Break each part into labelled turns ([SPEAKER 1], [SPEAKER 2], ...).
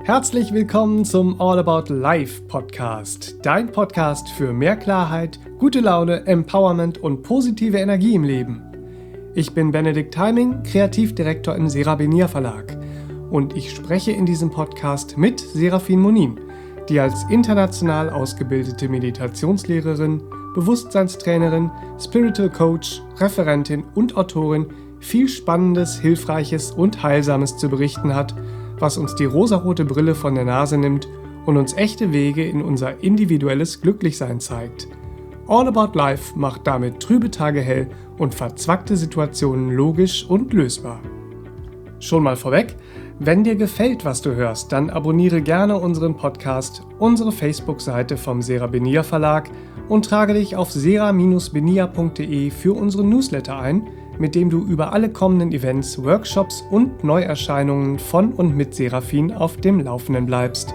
[SPEAKER 1] Herzlich willkommen zum All About Life Podcast, dein Podcast für mehr Klarheit, gute Laune, Empowerment und positive Energie im Leben. Ich bin Benedikt Heiming, Kreativdirektor im Serabenia Verlag und ich spreche in diesem Podcast mit Serafin Monin, die als international ausgebildete Meditationslehrerin, Bewusstseinstrainerin, Spiritual Coach, Referentin und Autorin viel Spannendes, Hilfreiches und Heilsames zu berichten hat, was uns die rosarote Brille von der Nase nimmt und uns echte Wege in unser individuelles Glücklichsein zeigt. All About Life macht damit trübe Tage hell und verzwackte Situationen logisch und lösbar. Schon mal vorweg, wenn dir gefällt, was du hörst, dann abonniere gerne unseren Podcast, unsere Facebook-Seite vom Serabenia Verlag und trage dich auf sera-benia.de für unseren Newsletter ein, mit dem du über alle kommenden Events, Workshops und Neuerscheinungen von und mit Serafin auf dem Laufenden bleibst.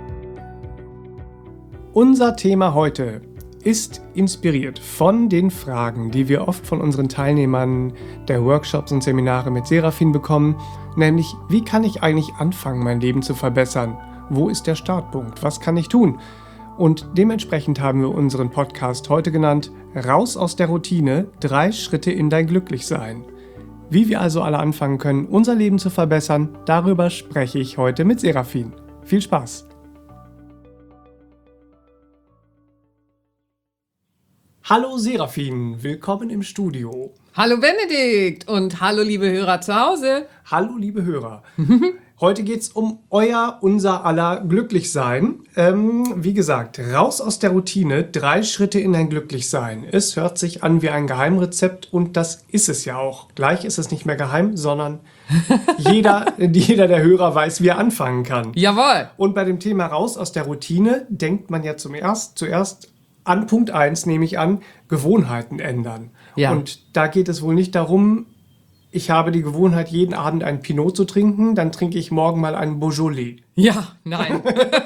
[SPEAKER 1] Unser Thema heute ist inspiriert von den Fragen, die wir oft von unseren Teilnehmern der Workshops und Seminare mit Serafin bekommen, nämlich: Wie kann ich eigentlich anfangen, mein Leben zu verbessern? Wo ist der Startpunkt? Was kann ich tun? Und dementsprechend haben wir unseren Podcast heute genannt: Raus aus der Routine, 3 Schritte in dein Glücklichsein. Wie wir also alle anfangen können, unser Leben zu verbessern, darüber spreche ich heute mit Serafin. Viel Spaß! Hallo Serafin, willkommen im Studio.
[SPEAKER 2] Hallo Benedikt und hallo liebe Hörer zu Hause.
[SPEAKER 1] Hallo liebe Hörer. Heute geht es um unser aller Glücklichsein. Wie gesagt, raus aus der Routine, 3 Schritte in dein Glücklichsein. Es hört sich an wie ein Geheimrezept und das ist es ja auch. Gleich ist es nicht mehr geheim, sondern jeder der Hörer weiß, wie er anfangen kann.
[SPEAKER 2] Jawohl.
[SPEAKER 1] Und bei dem Thema raus aus der Routine denkt man ja zuerst an Punkt 1, nehme ich an, Gewohnheiten ändern.
[SPEAKER 2] Ja.
[SPEAKER 1] Und da geht es wohl nicht darum, ich habe die Gewohnheit, jeden Abend einen Pinot zu trinken, dann trinke ich morgen mal einen Beaujolais.
[SPEAKER 2] Ja, nein.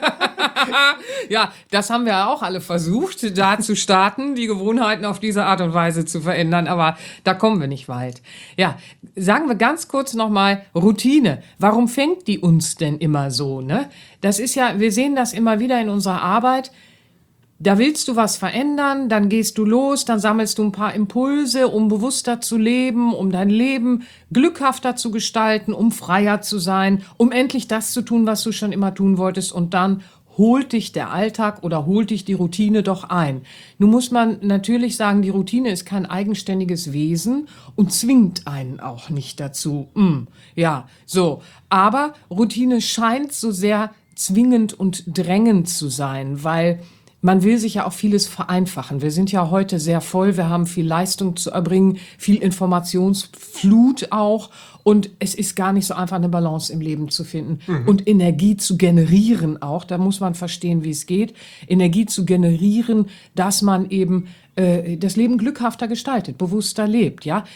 [SPEAKER 2] Ja, das haben wir ja auch alle versucht, da zu starten, die Gewohnheiten auf diese Art und Weise zu verändern, aber da kommen wir nicht weit. Ja, sagen wir ganz kurz nochmal Routine. Warum fängt die uns denn immer so, ne? Das ist ja, wir sehen das immer wieder in unserer Arbeit. Da willst du was verändern, dann gehst du los, dann sammelst du ein paar Impulse, um bewusster zu leben, um dein Leben glückhafter zu gestalten, um freier zu sein, um endlich das zu tun, was du schon immer tun wolltest, und dann holt dich der Alltag oder holt dich die Routine doch ein. Nun muss man natürlich sagen, die Routine ist kein eigenständiges Wesen und zwingt einen auch nicht dazu. Ja, so. Aber Routine scheint so sehr zwingend und drängend zu sein, weil man will sich ja auch vieles vereinfachen. Wir sind ja heute sehr voll, wir haben viel Leistung zu erbringen, viel Informationsflut auch. Und es ist gar nicht so einfach, eine Balance im Leben zu finden. Und Energie zu generieren auch, da muss man verstehen, wie es geht. Energie zu generieren, dass man eben das Leben glückhafter gestaltet, bewusster lebt. Ja?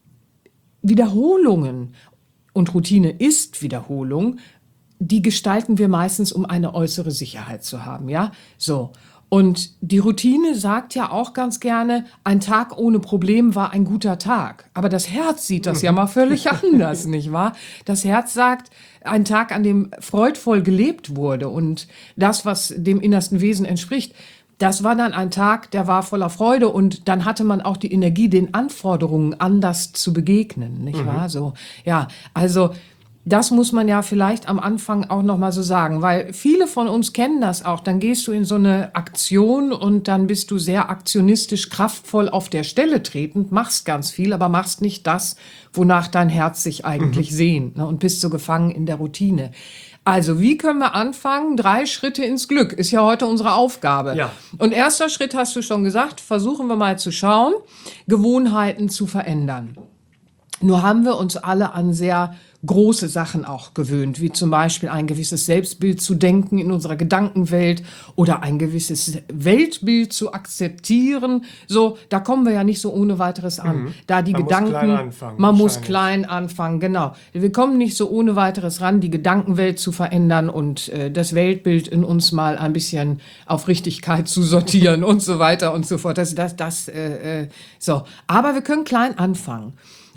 [SPEAKER 2] Wiederholungen, und Routine ist Wiederholung, die gestalten wir meistens, um eine äußere Sicherheit zu haben. Ja, so. Und die Routine sagt ja auch ganz gerne, ein Tag ohne Problem war ein guter Tag. Aber das Herz sieht das ja mal völlig anders, nicht wahr? Das Herz sagt, ein Tag, an dem freudvoll gelebt wurde und das, was dem innersten Wesen entspricht, das war dann ein Tag, der war voller Freude, und dann hatte man auch die Energie, den Anforderungen anders zu begegnen, nicht wahr? So, ja, also das muss man ja vielleicht am Anfang auch noch mal so sagen, weil viele von uns kennen das auch. Dann gehst du in so eine Aktion und dann bist du sehr aktionistisch, kraftvoll auf der Stelle tretend, machst ganz viel, aber machst nicht das, wonach dein Herz sich eigentlich sehnt, ne, und bist so gefangen in der Routine. Also, wie können wir anfangen? 3 Schritte ins Glück ist ja heute unsere Aufgabe.
[SPEAKER 1] Ja.
[SPEAKER 2] Und erster Schritt, hast du schon gesagt, versuchen wir mal zu schauen, Gewohnheiten zu verändern. Nur haben wir uns alle an sehr große Sachen auch gewöhnt, wie zum Beispiel ein gewisses Selbstbild zu denken in unserer Gedankenwelt oder ein gewisses Weltbild zu akzeptieren. So, da kommen wir ja nicht so ohne weiteres an. Da die Gedanken, man muss klein anfangen, genau. Wir kommen nicht so ohne weiteres ran, die Gedankenwelt zu verändern und das Weltbild in uns mal ein bisschen auf Richtigkeit zu sortieren und so weiter und so fort. So. Aber wir können klein anfangen.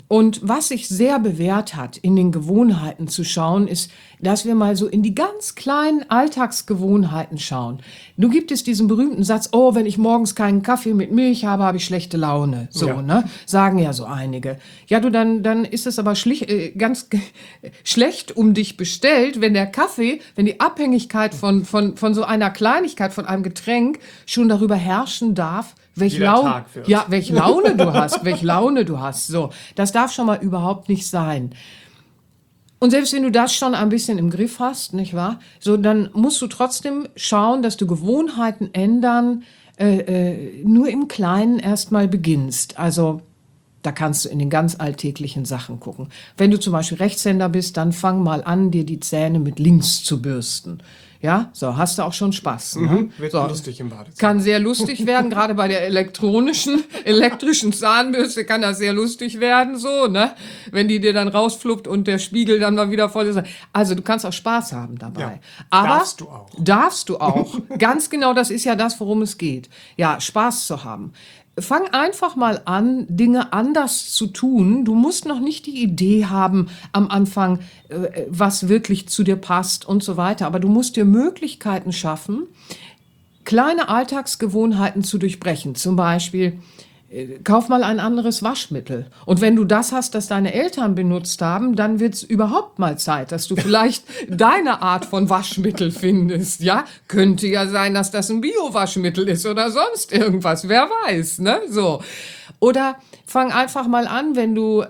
[SPEAKER 2] Und was sich sehr bewährt hat, in den Gewohnheiten zu schauen, ist, dass wir mal so in die ganz kleinen Alltagsgewohnheiten schauen. Du gibt es diesen berühmten Satz, oh, wenn ich morgens keinen Kaffee mit Milch habe, habe ich schlechte Laune. So,
[SPEAKER 1] Ja.
[SPEAKER 2] ne? Sagen ja so einige. Ja, du, dann ist es aber ganz schlecht um dich bestellt, wenn der Kaffee, wenn die Abhängigkeit von so einer Kleinigkeit, von einem Getränk schon darüber herrschen darf, welche
[SPEAKER 1] Jeder
[SPEAKER 2] Laune,
[SPEAKER 1] Tag wird.
[SPEAKER 2] ja, welche Laune du hast, welche Laune du hast. So, das darf schon mal überhaupt nicht sein. Und selbst wenn du das schon ein bisschen im Griff hast, nicht wahr? So, dann musst du trotzdem schauen, dass du Gewohnheiten ändern, nur im Kleinen erstmal beginnst. Also, da kannst du in den ganz alltäglichen Sachen gucken. Wenn du zum Beispiel Rechtshänder bist, dann fang mal an, dir die Zähne mit links zu bürsten. Ja, so, hast du auch schon Spaß. Ne?
[SPEAKER 1] Wird
[SPEAKER 2] So.
[SPEAKER 1] lustig im Badezimmer.
[SPEAKER 2] Kann sehr lustig werden, gerade bei der elektrischen Zahnbürste kann das sehr lustig werden, so, ne? Wenn die dir dann rausfluppt und der Spiegel dann mal wieder voll ist. Also, du kannst auch Spaß haben dabei.
[SPEAKER 1] Ja,
[SPEAKER 2] Aber
[SPEAKER 1] darfst du auch.
[SPEAKER 2] Darfst du auch. Ganz genau, das ist ja das, worum es geht. Ja, Spaß zu haben. Fang einfach mal an, Dinge anders zu tun. Du musst noch nicht die Idee haben am Anfang, was wirklich zu dir passt und so weiter. Aber du musst dir Möglichkeiten schaffen, kleine Alltagsgewohnheiten zu durchbrechen. Zum Beispiel, kauf mal ein anderes Waschmittel. Und wenn du das hast, das deine Eltern benutzt haben, dann wird es überhaupt mal Zeit, dass du vielleicht deine Art von Waschmittel findest. Ja, könnte ja sein, dass das ein Bio-Waschmittel ist oder sonst irgendwas. Wer weiß, ne? So. Oder fang einfach mal an, wenn du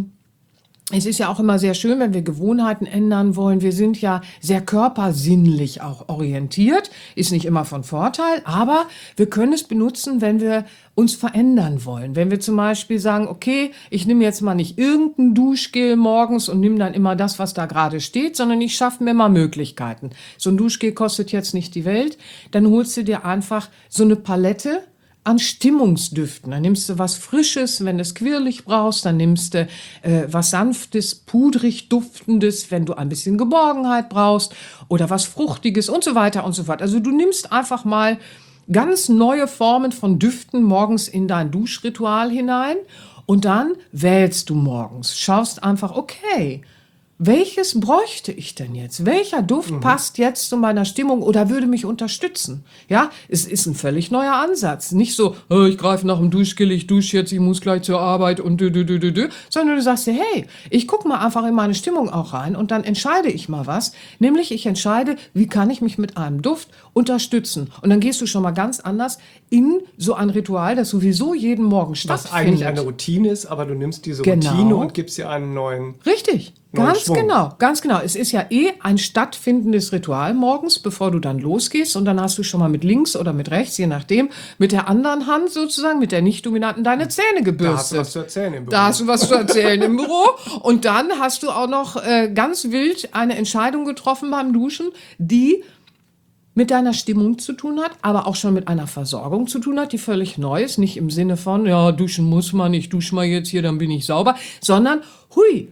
[SPEAKER 2] es ist ja auch immer sehr schön, wenn wir Gewohnheiten ändern wollen. Wir sind ja sehr körpersinnlich auch orientiert. Ist nicht immer von Vorteil, aber wir können es benutzen, wenn wir uns verändern wollen. Wenn wir zum Beispiel sagen, okay, ich nehme jetzt mal nicht irgendein Duschgel morgens und nehme dann immer das, was da gerade steht, sondern ich schaffe mir mal Möglichkeiten. So ein Duschgel kostet jetzt nicht die Welt. Dann holst du dir einfach so eine Palette an Stimmungsdüften. Dann nimmst du was Frisches, wenn du es quirlig brauchst. Dann nimmst du was Sanftes, pudrig Duftendes, wenn du ein bisschen Geborgenheit brauchst. Oder was Fruchtiges und so weiter und so fort. Also du nimmst einfach mal ganz neue Formen von Düften morgens in dein Duschritual hinein. Und dann wählst du morgens. Schaust einfach, okay, welches bräuchte ich denn jetzt? Welcher Duft passt jetzt zu meiner Stimmung oder würde mich unterstützen? Ja, es ist ein völlig neuer Ansatz. Nicht so, oh, ich greife nach dem Duschgel, ich dusche jetzt, ich muss gleich zur Arbeit und sondern du sagst dir, hey, ich gucke mal einfach in meine Stimmung auch rein und dann entscheide ich mal was. Nämlich, ich entscheide, wie kann ich mich mit einem Duft unterstützen? Und dann gehst du schon mal ganz anders in so ein Ritual, das sowieso jeden Morgen
[SPEAKER 1] Was
[SPEAKER 2] stattfindet.
[SPEAKER 1] eigentlich eine Routine ist, aber du nimmst diese
[SPEAKER 2] Genau.
[SPEAKER 1] Routine und gibst ihr einen neuen...
[SPEAKER 2] Richtig,
[SPEAKER 1] Neuen
[SPEAKER 2] ganz
[SPEAKER 1] Schwung.
[SPEAKER 2] genau, ganz genau. Es ist ja ein stattfindendes Ritual morgens, bevor du dann losgehst und dann hast du schon mal mit links oder mit rechts, je nachdem, mit der anderen Hand sozusagen, mit der nicht-dominanten, deine Zähne gebürstet.
[SPEAKER 1] Da hast du was zu erzählen im Büro.
[SPEAKER 2] Da hast du was zu erzählen im Büro. Und dann hast du auch noch ganz wild eine Entscheidung getroffen beim Duschen, die mit deiner Stimmung zu tun hat, aber auch schon mit einer Versorgung zu tun hat, die völlig neu ist. Nicht im Sinne von, ja, duschen muss man, ich dusche mal jetzt hier, dann bin ich sauber, sondern, hui,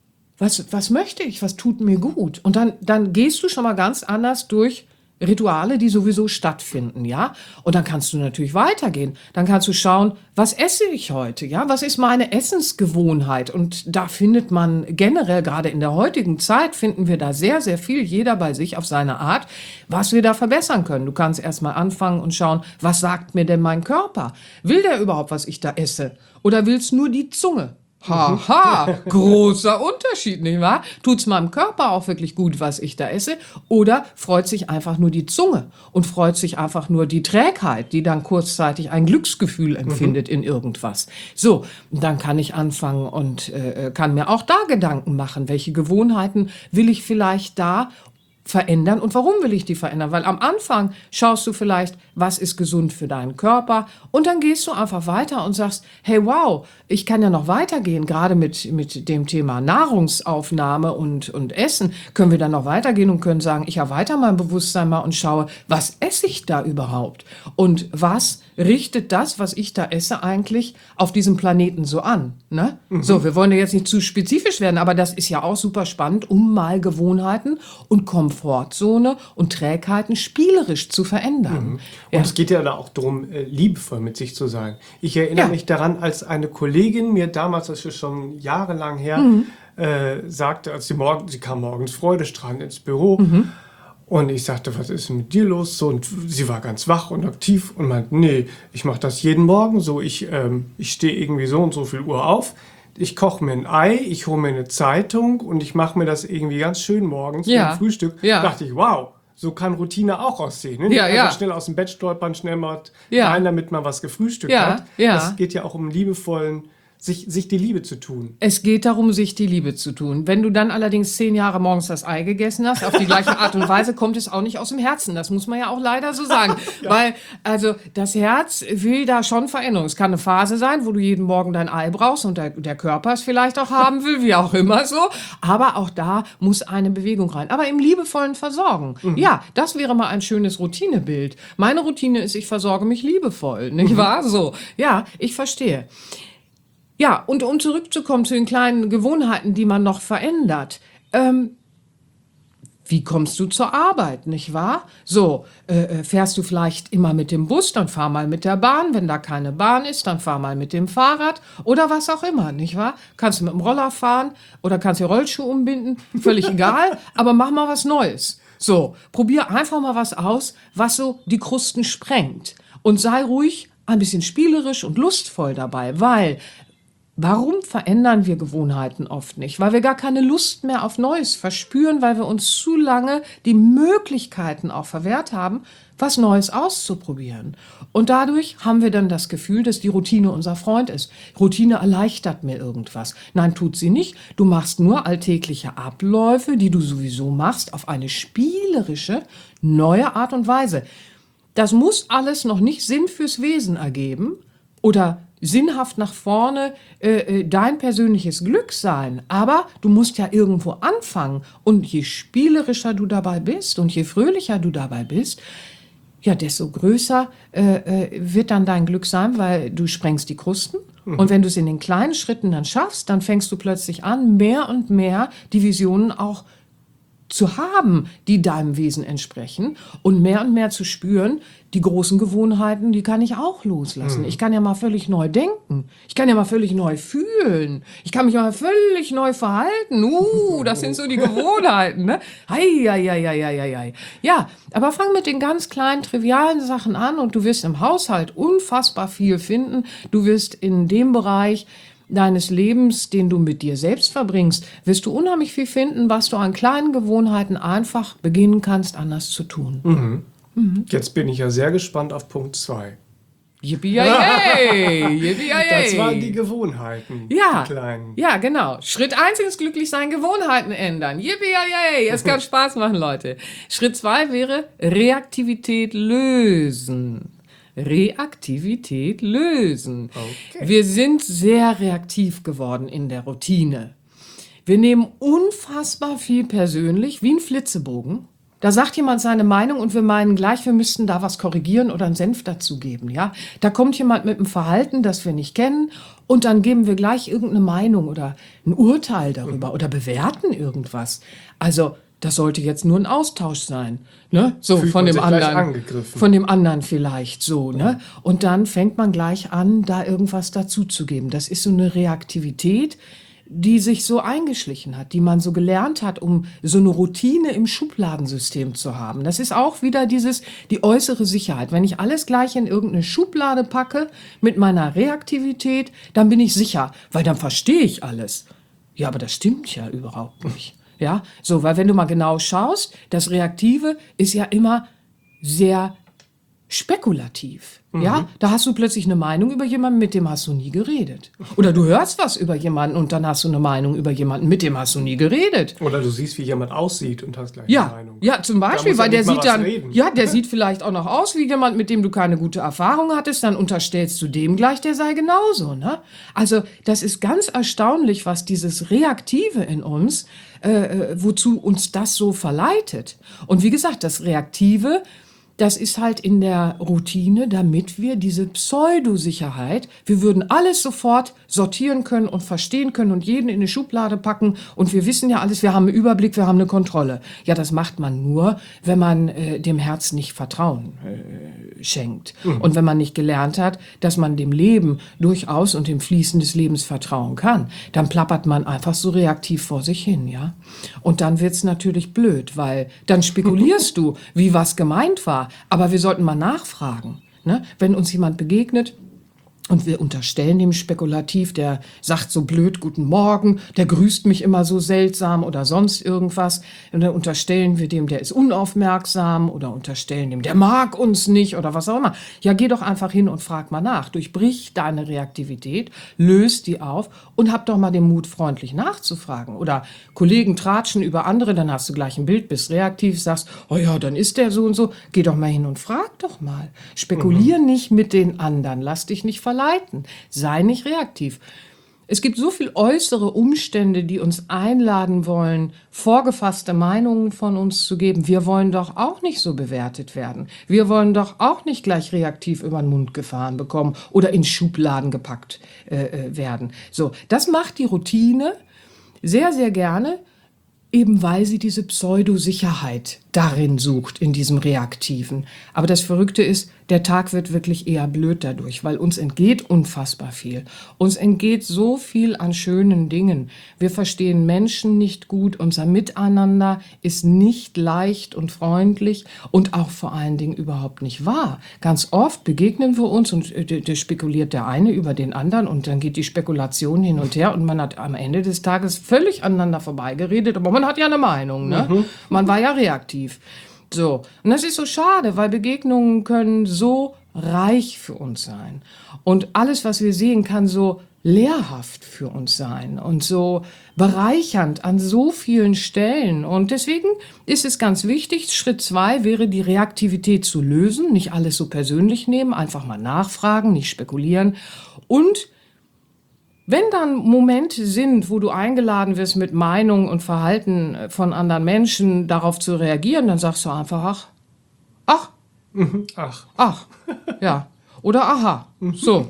[SPEAKER 2] was möchte ich, was tut mir gut? Und dann gehst du schon mal ganz anders durch Rituale, die sowieso stattfinden, ja? Und dann kannst du natürlich weitergehen. Dann kannst du schauen, was esse ich heute, ja? Was ist meine Essensgewohnheit? Und da findet man generell, gerade in der heutigen Zeit, finden wir da sehr, sehr viel, jeder bei sich auf seine Art, was wir da verbessern können. Du kannst erstmal anfangen und schauen, was sagt mir denn mein Körper? Will der überhaupt, was ich da esse? Oder will's nur die Zunge? Haha, großer Unterschied, nicht wahr? Tut's meinem Körper auch wirklich gut, was ich da esse? Oder freut sich einfach nur die Zunge und freut sich einfach nur die Trägheit, die dann kurzzeitig ein Glücksgefühl empfindet in irgendwas? So, dann kann ich anfangen und kann mir auch da Gedanken machen, welche Gewohnheiten will ich vielleicht da verändern und warum will ich die verändern? Weil am Anfang schaust du vielleicht, was ist gesund für deinen Körper und dann gehst du einfach weiter und sagst, hey wow, ich kann ja noch weitergehen, gerade mit dem Thema Nahrungsaufnahme und Essen können wir dann noch weitergehen und können sagen, ich erweitere mein Bewusstsein mal und schaue, was esse ich da überhaupt und was richtet das, was ich da esse, eigentlich auf diesem Planeten so an? Ne? So, wir wollen ja jetzt nicht zu spezifisch werden, aber das ist ja auch super spannend, um mal Gewohnheiten und Komfort Komfortzone und Trägheiten spielerisch zu verändern.
[SPEAKER 1] Und es geht ja da auch darum, liebevoll mit sich zu sein. Ich erinnere mich daran, als eine Kollegin mir damals, das ist schon jahrelang her, sagte, als sie kam morgens freudestrahlend ins Büro und ich sagte, was ist denn mit dir los? So, und sie war ganz wach und aktiv und meinte, nee, ich mache das jeden Morgen so, ich stehe irgendwie so und so viel Uhr auf, ich koche mir ein Ei, ich hole mir eine Zeitung und ich mache mir das irgendwie ganz schön morgens beim Frühstück. Da dachte ich, wow, so kann Routine auch aussehen. Ne? Also schnell aus dem Bett stolpern, schnell mal rein, damit man was gefrühstückt hat. Es geht ja auch um liebevollen, sich die Liebe zu tun.
[SPEAKER 2] Es geht darum, sich die Liebe zu tun. Wenn du dann allerdings 10 Jahre morgens das Ei gegessen hast, auf die gleiche Art und Weise, kommt es auch nicht aus dem Herzen. Das muss man ja auch leider so sagen. Weil, also, das Herz will da schon Veränderung. Es kann eine Phase sein, wo du jeden Morgen dein Ei brauchst und der Körper es vielleicht auch haben will, wie auch immer so. Aber auch da muss eine Bewegung rein. Aber im liebevollen Versorgen. Ja, das wäre mal ein schönes Routinebild. Meine Routine ist, ich versorge mich liebevoll. Nicht wahr? So. Ja, ich verstehe. Ja, und um zurückzukommen zu den kleinen Gewohnheiten, die man noch verändert. Wie kommst du zur Arbeit, nicht wahr? So, fährst du vielleicht immer mit dem Bus, dann fahr mal mit der Bahn. Wenn da keine Bahn ist, dann fahr mal mit dem Fahrrad oder was auch immer, nicht wahr? Kannst du mit dem Roller fahren oder kannst dir Rollschuhe umbinden, völlig egal, aber mach mal was Neues. So, probier einfach mal was aus, was so die Krusten sprengt. Und sei ruhig ein bisschen spielerisch und lustvoll dabei, weil warum verändern wir Gewohnheiten oft nicht? Weil wir gar keine Lust mehr auf Neues verspüren, weil wir uns zu lange die Möglichkeiten auch verwehrt haben, was Neues auszuprobieren. Und dadurch haben wir dann das Gefühl, dass die Routine unser Freund ist. Routine erleichtert mir irgendwas. Nein, tut sie nicht. Du machst nur alltägliche Abläufe, die du sowieso machst, auf eine spielerische, neue Art und Weise. Das muss alles noch nicht Sinn fürs Wesen ergeben oder sinnhaft nach vorne dein persönliches Glück sein. Aber du musst ja irgendwo anfangen. Und je spielerischer du dabei bist und je fröhlicher du dabei bist, ja, desto größer wird dann dein Glück sein, weil du sprengst die Krusten. Und wenn du es in den kleinen Schritten dann schaffst, dann fängst du plötzlich an, mehr und mehr die Visionen auch zu haben, die deinem Wesen entsprechen und mehr zu spüren, die großen Gewohnheiten, die kann ich auch loslassen. Ich kann ja mal völlig neu denken. Ich kann ja mal völlig neu fühlen. Ich kann mich mal völlig neu verhalten. Das sind so die Gewohnheiten, ne? Hei. Ja, aber fang mit den ganz kleinen, trivialen Sachen an und du wirst im Haushalt unfassbar viel finden. Du wirst in dem Bereich deines Lebens, den du mit dir selbst verbringst, wirst du unheimlich viel finden, was du an kleinen Gewohnheiten einfach beginnen kannst, anders zu tun.
[SPEAKER 1] Jetzt bin ich ja sehr gespannt auf Punkt 2.
[SPEAKER 2] Yippie-yay! Yippie-yay!
[SPEAKER 1] Das waren die Gewohnheiten,
[SPEAKER 2] Ja,
[SPEAKER 1] die kleinen.
[SPEAKER 2] ja, genau. Schritt 1 ins Glücklichsein, Gewohnheiten ändern. Yippie-yay! Es kann Spaß machen, Leute. Schritt 2 wäre Reaktivität lösen. Reaktivität lösen. Okay. Wir sind sehr reaktiv geworden in der Routine. Wir nehmen unfassbar viel persönlich, wie ein Flitzebogen. Da sagt jemand seine Meinung und wir meinen gleich, wir müssten da was korrigieren oder einen Senf dazugeben. Ja? Da kommt jemand mit einem Verhalten, das wir nicht kennen und dann geben wir gleich irgendeine Meinung oder ein Urteil darüber oder bewerten irgendwas. Also das sollte jetzt nur ein Austausch sein, ne? So
[SPEAKER 1] Fühlt
[SPEAKER 2] von
[SPEAKER 1] man
[SPEAKER 2] dem
[SPEAKER 1] sich gleich
[SPEAKER 2] anderen,
[SPEAKER 1] angegriffen.
[SPEAKER 2] von dem anderen vielleicht so, ne? Und dann fängt man gleich an, da irgendwas dazuzugeben. Das ist so eine Reaktivität, die sich so eingeschlichen hat, die man so gelernt hat, um so eine Routine im Schubladensystem zu haben. Das ist auch wieder die äußere Sicherheit. Wenn ich alles gleich in irgendeine Schublade packe mit meiner Reaktivität, dann bin ich sicher, weil dann verstehe ich alles. Ja, aber das stimmt ja überhaupt nicht. Ja, so, weil wenn du mal genau schaust, das Reaktive ist ja immer sehr spekulativ. Ja, da hast du plötzlich eine Meinung über jemanden, mit dem hast du nie geredet. Oder du hörst was über jemanden und dann hast du eine Meinung über jemanden, mit dem hast du nie geredet.
[SPEAKER 1] Oder du siehst, wie jemand aussieht und hast gleich
[SPEAKER 2] Ja,
[SPEAKER 1] eine Meinung.
[SPEAKER 2] ja, zum Beispiel,
[SPEAKER 1] Da
[SPEAKER 2] weil
[SPEAKER 1] muss
[SPEAKER 2] der
[SPEAKER 1] nicht mal
[SPEAKER 2] sieht
[SPEAKER 1] was
[SPEAKER 2] dann,
[SPEAKER 1] reden.
[SPEAKER 2] ja, der sieht vielleicht auch noch aus wie jemand, mit dem du keine gute Erfahrung hattest, dann unterstellst du dem gleich, der sei genauso, ne? Also, das ist ganz erstaunlich, was dieses Reaktive in uns, wozu uns das so verleitet. Und wie gesagt, das Reaktive, das ist halt in der Routine, damit wir diese Pseudosicherheit, wir würden alles sofort sortieren können und verstehen können und jeden in eine Schublade packen und wir wissen ja alles, wir haben einen Überblick, wir haben eine Kontrolle. Ja, das macht man nur, wenn man dem Herz nicht Vertrauen schenkt. Und wenn man nicht gelernt hat, dass man dem Leben durchaus und dem Fließen des Lebens vertrauen kann, dann plappert man einfach so reaktiv vor sich hin, ja. Und dann wird's natürlich blöd, weil dann spekulierst du, wie was gemeint war. Aber wir sollten mal nachfragen, ne? Wenn uns jemand begegnet und wir unterstellen dem spekulativ, der sagt so blöd Guten Morgen, der grüßt mich immer so seltsam oder sonst irgendwas. Und dann unterstellen wir dem, der ist unaufmerksam oder unterstellen dem, der mag uns nicht oder was auch immer. Ja, geh doch einfach hin und frag mal nach. Durchbrich deine Reaktivität, löst die auf und hab doch mal den Mut, freundlich nachzufragen. Oder Kollegen tratschen über andere, dann hast du gleich ein Bild, bist reaktiv, sagst, oh ja, dann ist der so und so. Geh doch mal hin und frag doch mal. Spekulier nicht mit den anderen, lass dich nicht verleiten. Sei nicht reaktiv. Es gibt so viel äußere Umstände, die uns einladen wollen, vorgefasste Meinungen von uns zu geben. Wir wollen doch auch nicht so bewertet werden. Wir wollen doch auch nicht gleich reaktiv über den Mund gefahren bekommen oder in Schubladen gepackt werden. So, das macht die Routine sehr, sehr gerne, eben weil sie diese Pseudosicherheit darin sucht, in diesem Reaktiven. Aber das Verrückte ist, der Tag wird wirklich eher blöd dadurch, weil uns entgeht unfassbar viel. Uns entgeht so viel an schönen Dingen. Wir verstehen Menschen nicht gut, unser Miteinander ist nicht leicht und freundlich und auch vor allen Dingen überhaupt nicht wahr. Ganz oft begegnen wir uns und spekuliert der eine über den anderen und dann geht die Spekulation hin und her und man hat am Ende des Tages völlig aneinander vorbeigeredet, aber man hat ja eine Meinung, ne? Man war ja reaktiv. So, und das ist so schade, weil Begegnungen können so reich für uns sein. Und alles, was wir sehen, kann so lehrhaft für uns sein und so bereichernd an so vielen Stellen. Und deswegen ist es ganz wichtig, Schritt 2 wäre, die Reaktivität zu lösen, nicht alles so persönlich nehmen, einfach mal nachfragen, nicht spekulieren. Und wenn dann Momente sind, wo du eingeladen wirst, mit Meinung und Verhalten von anderen Menschen darauf zu reagieren, dann sagst du einfach, ach, ja, oder aha, so.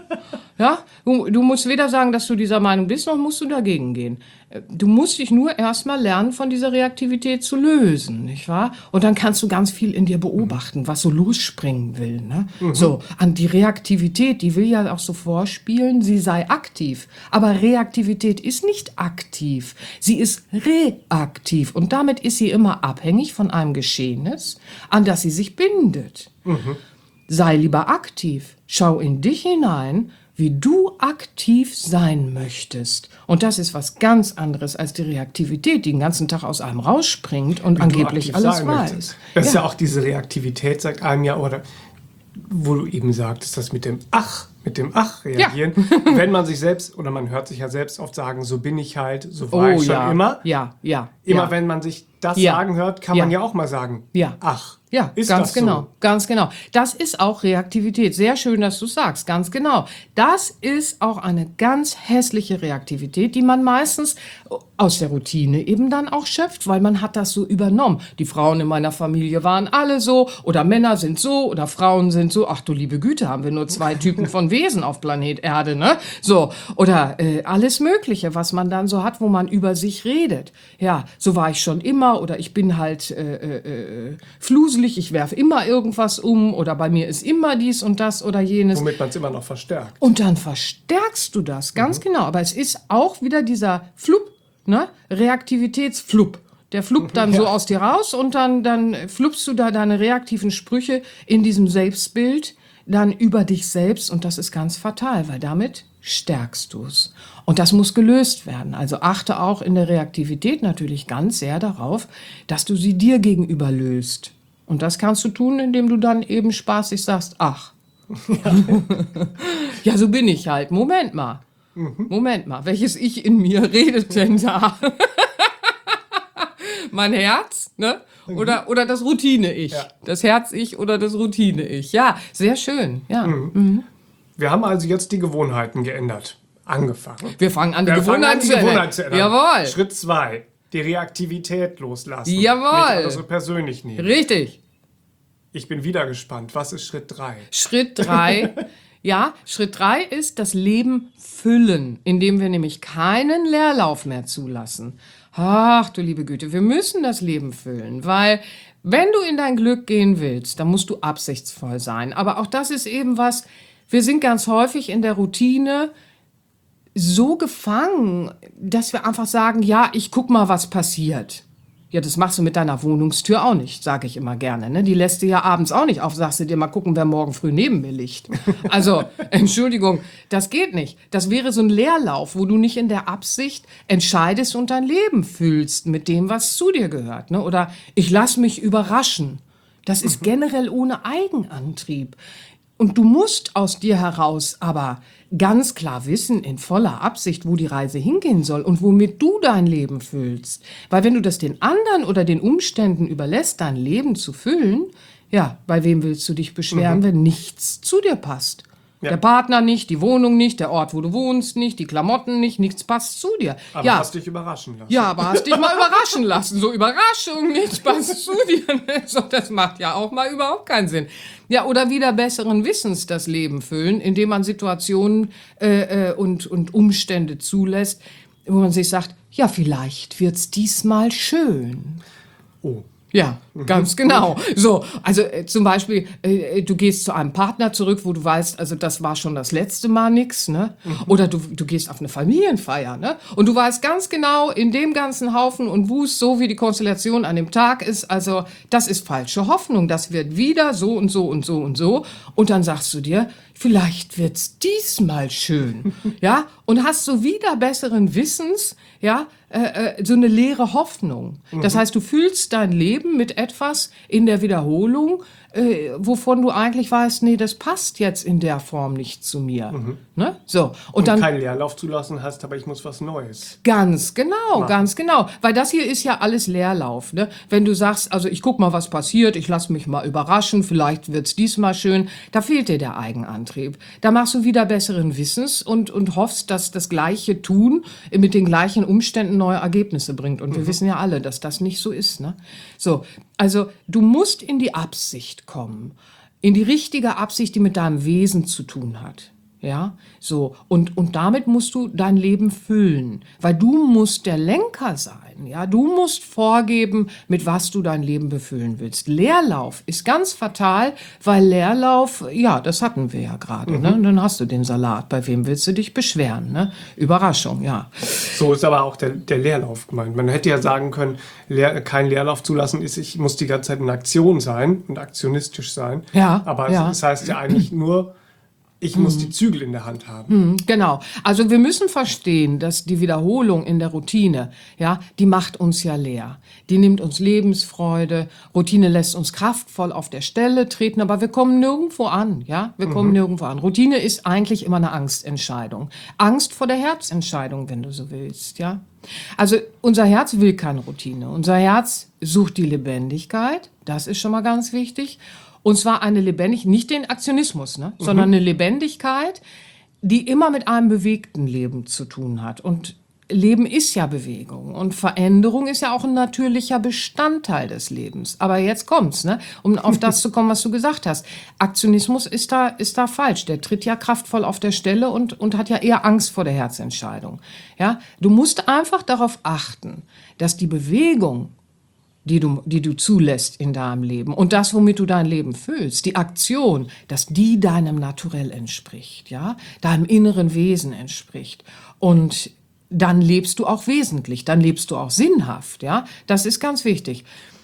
[SPEAKER 2] Ja, du musst weder sagen, dass du dieser Meinung bist, noch musst du dagegen gehen. Du musst dich nur erstmal lernen, von dieser Reaktivität zu lösen, nicht wahr? Und dann kannst du ganz viel in dir beobachten, was so losspringen will, ne? So, an die Reaktivität, die will ja auch so vorspielen, sie sei aktiv. Aber Reaktivität ist nicht aktiv. Sie ist reaktiv. Und damit ist sie immer abhängig von einem Geschehnis, an das sie sich bindet. Sei lieber aktiv. Schau in dich hinein, wie du aktiv sein möchtest. Und das ist was ganz anderes als die Reaktivität, die den ganzen Tag aus einem rausspringt und angeblich alles weiß.
[SPEAKER 1] Das ist ja auch diese Reaktivität, sagt einem ja, oder wo du eben sagtest, das mit dem Ach reagieren. Ja. Wenn man sich selbst, oder man hört sich ja selbst oft sagen, so bin ich halt, so war ich schon immer. Immer wenn man sich das sagen hört, kann man ja auch mal sagen, ach.
[SPEAKER 2] Ja, ist ganz genau, so? Ganz genau. Das ist auch Reaktivität. Sehr schön, dass du sagst, ganz genau. Das ist auch eine ganz hässliche Reaktivität, die man meistens aus der Routine eben dann auch schöpft, weil man hat das so übernommen. Die Frauen in meiner Familie waren alle so oder Männer sind so oder Frauen sind so. Ach du liebe Güte, haben wir nur 2 Typen von Wesen auf Planet Erde, ne? So, oder alles Mögliche, was man dann so hat, wo man über sich redet. Ja, so war ich schon immer oder ich bin halt fluselig, ich werfe immer irgendwas um oder bei mir ist immer dies und das oder jenes.
[SPEAKER 1] Womit man es immer noch verstärkt.
[SPEAKER 2] Und dann verstärkst du das, ganz genau. Aber es ist auch wieder dieser Flup, ne? Reaktivitätsflup. Der fluppt dann so aus dir raus und dann fluppst du da deine reaktiven Sprüche in diesem Selbstbild dann über dich selbst und das ist ganz fatal, weil damit stärkst du es. Und das muss gelöst werden. Also achte auch in der Reaktivität natürlich ganz sehr darauf, dass du sie dir gegenüber löst. Und das kannst du tun, indem du dann eben spaßig sagst, ach, ja, so bin ich halt. Moment mal, welches Ich in mir redet denn da? Mein Herz, ne? Oder das Routine-Ich. Ja. Das Herz-Ich oder das Routine-Ich. Ja, sehr schön. Ja.
[SPEAKER 1] Wir haben also jetzt die Gewohnheiten geändert. Angefangen.
[SPEAKER 2] Wir fangen an, die Gewohnheiten zu ändern. Jawohl.
[SPEAKER 1] Schritt 2. Die Reaktivität loslassen.
[SPEAKER 2] Jawohl.
[SPEAKER 1] Nicht alles so persönlich nehmen.
[SPEAKER 2] Richtig.
[SPEAKER 1] Ich bin wieder gespannt. Was ist Schritt 3?
[SPEAKER 2] Schritt 3, ja, Schritt 3 ist das Leben füllen, indem wir nämlich keinen Leerlauf mehr zulassen. Ach du liebe Güte, wir müssen das Leben füllen, weil wenn du in dein Glück gehen willst, dann musst du absichtsvoll sein. Aber auch das ist eben was, wir sind ganz häufig in der Routine so gefangen, dass wir einfach sagen, ja, ich guck mal, was passiert. Ja, das machst du mit deiner Wohnungstür auch nicht, sage ich immer gerne. Ne? Die lässt du ja abends auch nicht auf, sagst du dir mal gucken, wer morgen früh neben mir liegt. Also, Entschuldigung, das geht nicht. Das wäre so ein Leerlauf, wo du nicht in der Absicht entscheidest und dein Leben fühlst mit dem, was zu dir gehört. Ne? Oder ich lass mich überraschen. Das ist generell ohne Eigenantrieb. Und du musst aus dir heraus aber ganz klar wissen, in voller Absicht, wo die Reise hingehen soll und womit du dein Leben füllst. Weil wenn du das den anderen oder den Umständen überlässt, dein Leben zu füllen, ja, bei wem willst du dich beschweren, wenn nichts zu dir passt? Ja. Der Partner nicht, die Wohnung nicht, der Ort, wo du wohnst nicht, die Klamotten nicht, nichts passt zu dir.
[SPEAKER 1] Aber
[SPEAKER 2] ja,
[SPEAKER 1] hast dich überraschen lassen.
[SPEAKER 2] Ja, aber hast dich mal überraschen lassen. So Überraschung, nichts passt zu dir. So, das macht ja auch mal überhaupt keinen Sinn. Ja, oder wieder besseren Wissens das Leben füllen, indem man Situationen und Umstände zulässt, wo man sich sagt, ja, vielleicht wird's diesmal schön.
[SPEAKER 1] Oh.
[SPEAKER 2] Ja, ganz genau. So, also zum Beispiel, du gehst zu einem Partner zurück, wo du weißt, also das war schon das letzte Mal nix, ne? Oder du gehst auf eine Familienfeier, ne? Und du weißt ganz genau, in dem ganzen Haufen und Wust, so wie die Konstellation an dem Tag ist, also das ist falsche Hoffnung, das wird wieder so und so und so und so. Und dann sagst du dir, vielleicht wird's diesmal schön, ja? Und hast so wieder besseren Wissens, ja, so eine leere Hoffnung. Das heißt, du fühlst dein Leben mit etwas in der Wiederholung, wovon du eigentlich weißt, nee, das passt jetzt in der Form nicht zu mir. Ne? So.
[SPEAKER 1] Und dann keinen Leerlauf zulassen hast, aber ich muss was Neues.
[SPEAKER 2] Ganz genau, ganz genau. Weil das hier ist ja alles Leerlauf. Ne? Wenn du sagst, also ich guck mal, was passiert, ich lass mich mal überraschen, vielleicht wird's diesmal schön, da fehlt dir der Eigenantrieb. Da machst du wieder besseren Wissens und hoffst, dass das gleiche Tun mit den gleichen Umständen neue Ergebnisse bringt. Und wir wissen ja alle, dass das nicht so ist. Ne? So, also du musst in die Absicht kommen, in die richtige Absicht, die mit deinem Wesen zu tun hat. Ja, so. Und damit musst du dein Leben füllen, weil du musst der Lenker sein. Ja, du musst vorgeben, mit was du dein Leben befüllen willst. Leerlauf ist ganz fatal, weil Leerlauf, ja, das hatten wir ja gerade. Ne? Dann hast du den Salat. Bei wem willst du dich beschweren? Ne? Überraschung, ja.
[SPEAKER 1] So ist aber auch der Leerlauf gemeint. Man hätte ja sagen können, keinen Leerlauf zulassen ist, ich muss die ganze Zeit in Aktion sein und aktionistisch sein.
[SPEAKER 2] Ja,
[SPEAKER 1] aber
[SPEAKER 2] ja.
[SPEAKER 1] das heißt ja eigentlich nur, ich muss die Zügel in der Hand haben.
[SPEAKER 2] Genau. Also wir müssen verstehen, dass die Wiederholung in der Routine, ja, die macht uns ja leer. Die nimmt uns Lebensfreude. Routine lässt uns kraftvoll auf der Stelle treten, aber wir kommen nirgendwo an, ja. Wir kommen nirgendwo an. Routine ist eigentlich immer eine Angstentscheidung. Angst vor der Herzentscheidung, wenn du so willst, ja. Also unser Herz will keine Routine. Unser Herz sucht die Lebendigkeit. Das ist schon mal ganz wichtig. Und zwar eine Lebendigkeit, nicht den Aktionismus, ne? Sondern eine Lebendigkeit, die immer mit einem bewegten Leben zu tun hat. Und Leben ist ja Bewegung und Veränderung ist ja auch ein natürlicher Bestandteil des Lebens. Aber jetzt kommt's, ne? Um auf das zu kommen, was du gesagt hast. Aktionismus ist da falsch. Der tritt ja kraftvoll auf der Stelle und hat ja eher Angst vor der Herzentscheidung. Ja? Du musst einfach darauf achten, dass die Bewegung, die du zulässt in deinem Leben und das, womit du dein Leben füllst, die Aktion, dass die deinem Naturell entspricht, ja, deinem inneren Wesen entspricht. Und dann lebst du auch wesentlich, dann lebst du auch sinnhaft, ja, das ist ganz wichtig.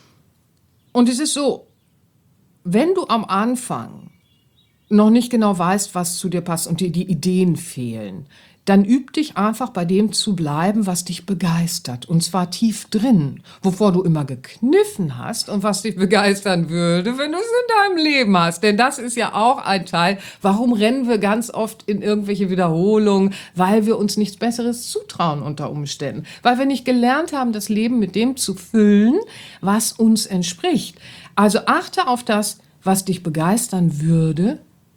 [SPEAKER 2] Und es ist so, wenn du am Anfang noch nicht genau weißt, was zu dir passt und dir die Ideen fehlen, dann üb dich einfach bei dem zu bleiben, was dich begeistert. Und zwar tief drin, wovor du immer gekniffen hast und was dich begeistern würde, wenn du es in deinem Leben hast. Denn das ist ja auch ein Teil. Warum rennen wir ganz oft in irgendwelche Wiederholungen? Weil wir uns nichts Besseres zutrauen unter Umständen. Weil wir nicht gelernt haben, das Leben mit dem zu füllen, was uns entspricht. Also achte auf das, was dich begeistern würde,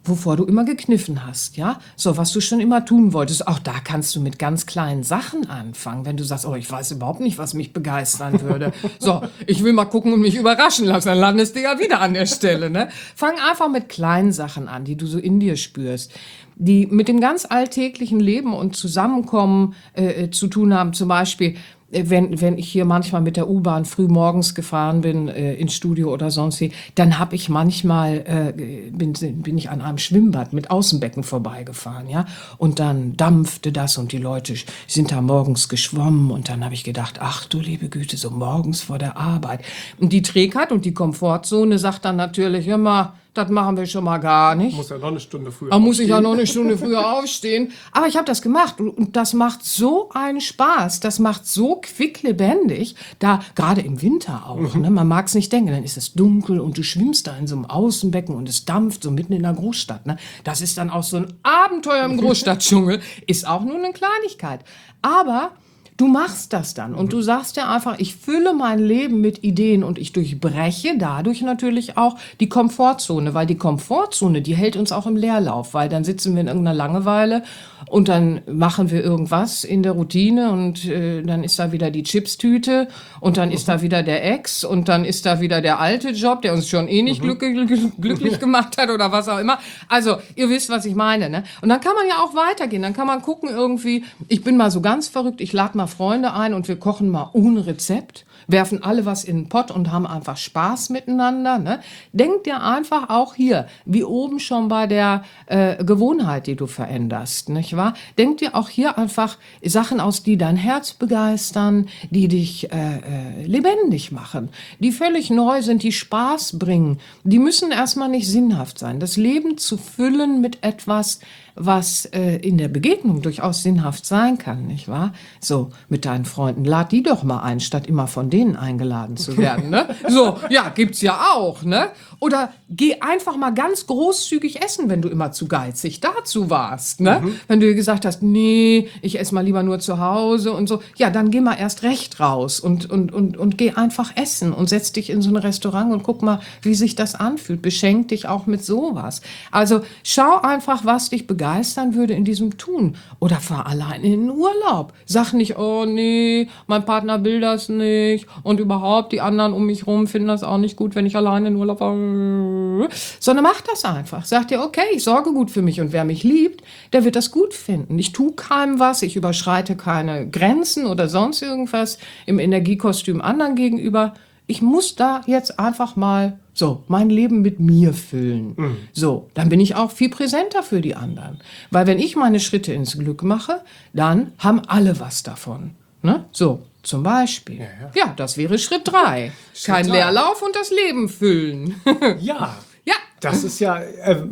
[SPEAKER 2] wovor du immer gekniffen hast, ja? So, was du schon immer tun wolltest. Auch da kannst du mit ganz kleinen Sachen anfangen, wenn du sagst, oh, ich weiß überhaupt nicht, was mich begeistern würde. So, ich will mal gucken und mich überraschen lassen, dann landest du ja wieder an der Stelle, ne? Fang einfach mit kleinen Sachen an, die du so in dir spürst, die mit dem ganz alltäglichen Leben und Zusammenkommen zu tun haben. Zum Beispiel, wenn ich hier manchmal mit der U-Bahn früh morgens gefahren bin, ins Studio oder sonst wie, dann habe ich manchmal, bin ich an einem Schwimmbad mit Außenbecken vorbeigefahren, ja. Und dann dampfte das und die Leute sind da morgens geschwommen und dann habe ich gedacht, ach du liebe Güte, so morgens vor der Arbeit. Und die Trägheit und die Komfortzone sagt dann natürlich immer, das machen wir schon mal gar nicht.
[SPEAKER 1] Muss ja noch eine Stunde früher
[SPEAKER 2] aufstehen. Muss ich ja noch eine Stunde früher aufstehen. Aber ich habe das gemacht und das macht so einen Spaß. Das macht so quicklebendig. Da, gerade im Winter auch, ne? Man mag es nicht denken. Dann ist es dunkel und du schwimmst da in so einem Außenbecken und es dampft so mitten in der Großstadt. Ne? Das ist dann auch so ein Abenteuer im Großstadtdschungel. Ist auch nur eine Kleinigkeit. Aber du machst das dann und du sagst ja einfach, ich fülle mein Leben mit Ideen und ich durchbreche dadurch natürlich auch die Komfortzone, weil die Komfortzone, die hält uns auch im Leerlauf, weil dann sitzen wir in irgendeiner Langeweile und dann machen wir irgendwas in der Routine und dann ist da wieder die Chipstüte und dann ist da wieder der Ex und dann ist da wieder der alte Job, der uns schon eh nicht glücklich gemacht hat oder was auch immer. Also, ihr wisst, was ich meine, ne? Und dann kann man ja auch weitergehen, dann kann man gucken irgendwie, ich bin mal so ganz verrückt, ich lade mal Freunde ein und wir kochen mal ohne Rezept, werfen alle was in den Pott und haben einfach Spaß miteinander. Ne? Denk dir einfach auch hier, wie oben schon bei der Gewohnheit, die du veränderst, nicht wahr? Denk dir auch hier einfach Sachen aus, die dein Herz begeistern, die dich lebendig machen, die völlig neu sind, die Spaß bringen. Die müssen erstmal nicht sinnhaft sein. Das Leben zu füllen mit etwas, was in der Begegnung durchaus sinnhaft sein kann, nicht wahr? So, mit deinen Freunden, lad die doch mal ein, statt immer von denen eingeladen zu werden, ne? So, ja, gibt's ja auch, ne? Oder geh einfach mal ganz großzügig essen, wenn du immer zu geizig dazu warst, ne? Wenn du gesagt hast, nee, ich esse mal lieber nur zu Hause und so, ja, dann geh mal erst recht raus und geh einfach essen und setz dich in so ein Restaurant und guck mal, wie sich das anfühlt. Beschenk dich auch mit sowas. Also, schau einfach, was dich begeistern würde in diesem Tun. Oder fahr allein in den Urlaub. Sag nicht, oh nee, mein Partner will das nicht und überhaupt die anderen um mich rum finden das auch nicht gut, wenn ich alleine in den Urlaub fahre. Sondern mach das einfach. Sag dir, okay, ich sorge gut für mich und wer mich liebt, der wird das gut finden. Ich tue keinem was, ich überschreite keine Grenzen oder sonst irgendwas im Energiekostüm anderen gegenüber. Ich muss da jetzt einfach mal so mein Leben mit mir füllen. So, dann bin ich auch viel präsenter für die anderen. Weil wenn ich meine Schritte ins Glück mache, dann haben alle was davon. Ne? So, zum Beispiel. Ja, das wäre Schritt 3. Kein Leerlauf und das Leben füllen.
[SPEAKER 1] Ja.
[SPEAKER 2] Ja.
[SPEAKER 1] Das ist ja,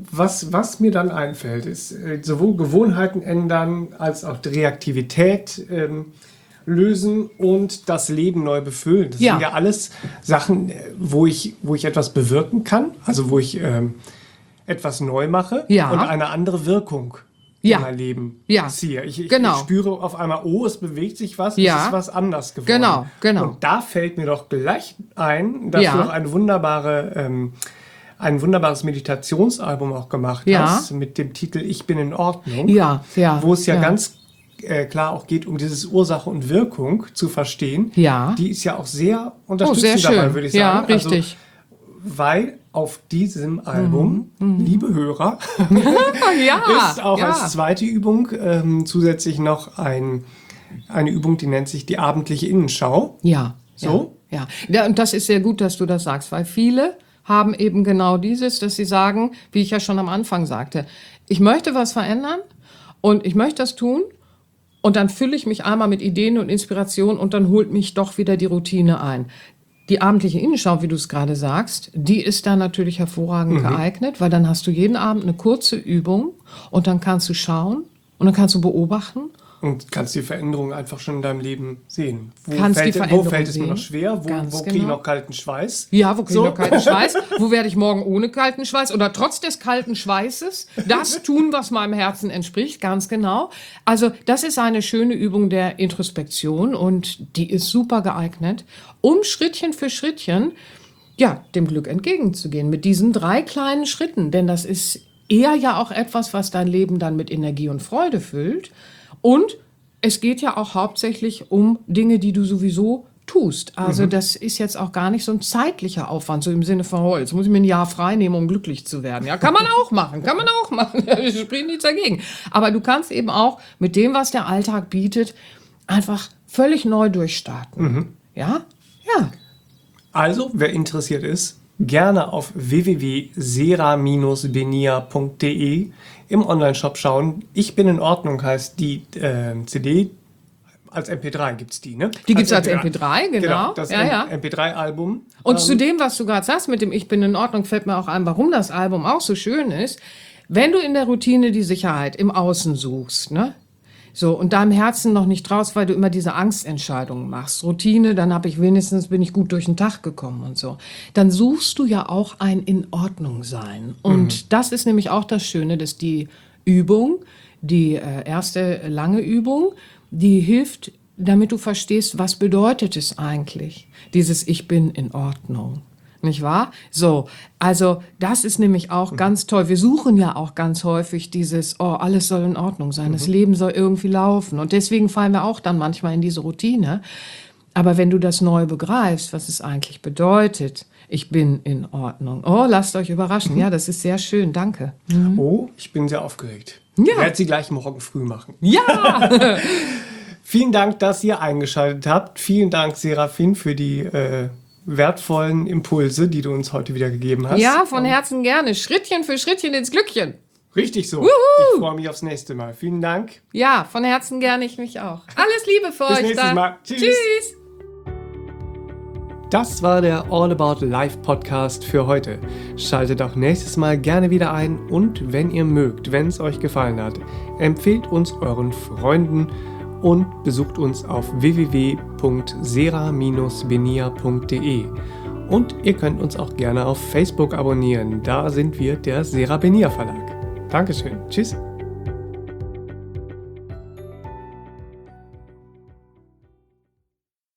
[SPEAKER 1] was mir dann einfällt, ist sowohl Gewohnheiten ändern, als auch die Reaktivität lösen und das Leben neu befüllen. Das sind ja alles Sachen, wo ich etwas bewirken kann, also wo ich etwas neu mache und eine andere Wirkung in mein Leben ziehe. Ich spüre auf einmal, oh, es bewegt sich was, es ist was anders geworden.
[SPEAKER 2] Genau.
[SPEAKER 1] Und da fällt mir doch gleich ein, dass du noch ein wunderbares Meditationsalbum auch gemacht hast, mit dem Titel Ich bin in Ordnung, wo es ganz klar auch geht, um dieses Ursache und Wirkung zu verstehen. Ja. Die ist ja auch sehr unterstützend dabei, würde ich sagen.
[SPEAKER 2] Ja, richtig.
[SPEAKER 1] Also, weil auf diesem Album, liebe Hörer, ist auch als zweite Übung zusätzlich noch eine Übung, die nennt sich die abendliche Innenschau.
[SPEAKER 2] Ja. Und das ist sehr gut, dass du das sagst, weil viele haben eben genau dieses, dass sie sagen, wie ich ja schon am Anfang sagte, ich möchte was verändern und ich möchte das tun. Und dann fülle ich mich einmal mit Ideen und Inspiration und dann holt mich doch wieder die Routine ein. Die abendliche Innenschau, wie du es gerade sagst, die ist da natürlich hervorragend geeignet, weil dann hast du jeden Abend eine kurze Übung und dann kannst du schauen und dann kannst du beobachten.
[SPEAKER 1] Und kannst die Veränderung einfach schon in deinem Leben sehen. Wo fällt es mir noch schwer? Wo kriege ich noch kalten Schweiß?
[SPEAKER 2] Ja, wo kriege ich noch kalten Schweiß? Wo werde ich morgen ohne kalten Schweiß oder trotz des kalten Schweißes das tun, was meinem Herzen entspricht? Ganz genau. Also das ist eine schöne Übung der Introspektion und die ist super geeignet, um Schrittchen für Schrittchen dem Glück entgegenzugehen. Mit diesen 3 kleinen Schritten. Denn das ist eher ja auch etwas, was dein Leben dann mit Energie und Freude füllt. Und es geht ja auch hauptsächlich um Dinge, die du sowieso tust. Also das ist jetzt auch gar nicht so ein zeitlicher Aufwand, so im Sinne von, oh, jetzt muss ich mir ein Jahr frei nehmen, um glücklich zu werden. Ja, kann man auch machen. Ich spreche nichts dagegen. Aber du kannst eben auch mit dem, was der Alltag bietet, einfach völlig neu durchstarten. Ja? Ja.
[SPEAKER 1] Also, wer interessiert ist, gerne auf www.sera-benia.de im Onlineshop schauen. Ich bin in Ordnung heißt die CD. Als MP3 gibt es die, ne?
[SPEAKER 2] Die gibt es als MP3, genau.
[SPEAKER 1] Das
[SPEAKER 2] ja.
[SPEAKER 1] MP3-Album.
[SPEAKER 2] Und zu dem, was du gerade sagst mit dem Ich bin in Ordnung, fällt mir auch ein, warum das Album auch so schön ist. Wenn du in der Routine die Sicherheit im Außen suchst, ne? So, und deinem Herzen noch nicht traust, weil du immer diese Angstentscheidungen machst. Routine, dann bin ich gut durch den Tag gekommen und so. Dann suchst du ja auch ein in Ordnung sein. Und das ist nämlich auch das Schöne, dass die Übung, die erste lange Übung, die hilft, damit du verstehst, was bedeutet es eigentlich, dieses Ich bin in Ordnung. Nicht wahr? So, also das ist nämlich auch ganz toll. Wir suchen ja auch ganz häufig dieses, oh, alles soll in Ordnung sein, das Leben soll irgendwie laufen. Und deswegen fallen wir auch dann manchmal in diese Routine. Aber wenn du das neu begreifst, was es eigentlich bedeutet, ich bin in Ordnung. Oh, lasst euch überraschen. Ja, das ist sehr schön. Danke.
[SPEAKER 1] Oh, ich bin sehr aufgeregt.
[SPEAKER 2] Ja.
[SPEAKER 1] Ich werde sie gleich morgen früh machen.
[SPEAKER 2] Ja!
[SPEAKER 1] Vielen Dank, dass ihr eingeschaltet habt. Vielen Dank, Serafin, für die wertvollen Impulse, die du uns heute wieder gegeben hast.
[SPEAKER 2] Ja, von Herzen gerne. Schrittchen für Schrittchen ins Glückchen.
[SPEAKER 1] Richtig so.
[SPEAKER 2] Wuhu!
[SPEAKER 1] Ich freue mich aufs nächste Mal. Vielen Dank.
[SPEAKER 2] Ja, von Herzen gerne, ich mich auch. Alles Liebe für
[SPEAKER 1] Bis
[SPEAKER 2] euch.
[SPEAKER 1] nächstes
[SPEAKER 2] dann.
[SPEAKER 1] Mal. Tschüss.
[SPEAKER 2] Tschüss.
[SPEAKER 1] Das war der All About Life Podcast für heute. Schaltet auch nächstes Mal gerne wieder ein und wenn ihr mögt, wenn es euch gefallen hat, empfehlt uns euren Freunden und besucht uns auf www.sera-benia.de. Und ihr könnt uns auch gerne auf Facebook abonnieren. Da sind wir der Sera Benia Verlag. Dankeschön. Tschüss.